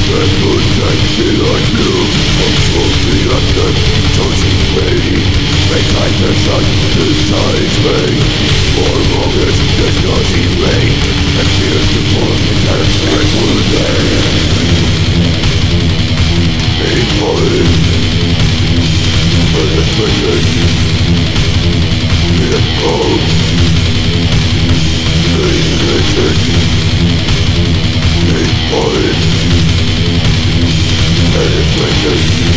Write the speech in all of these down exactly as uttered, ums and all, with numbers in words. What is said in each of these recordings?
Protected I live, controlling at the chosen way. Make like the sun decides me. For long as there's nothing rain, and fears to form the terrible day. People for the prison, it goes. Religion, people. Penetration,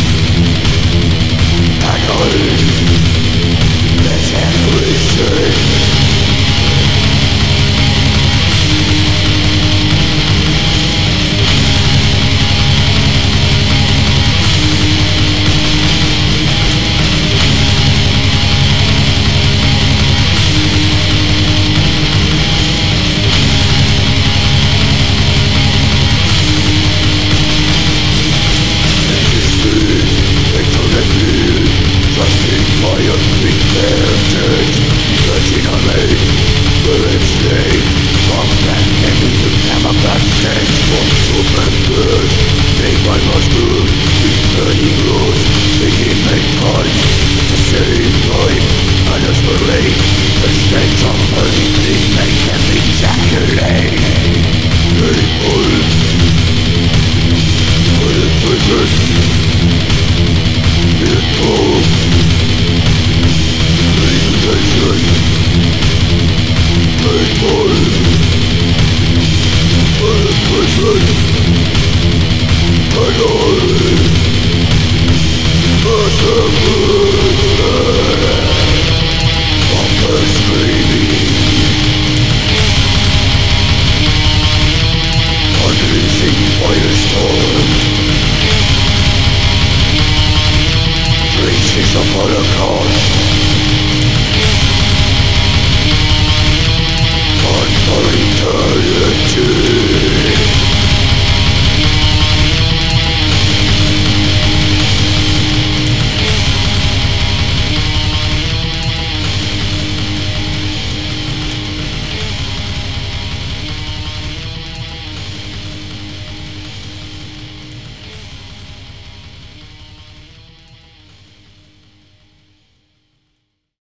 agony, degeneration. It's a Holocaust.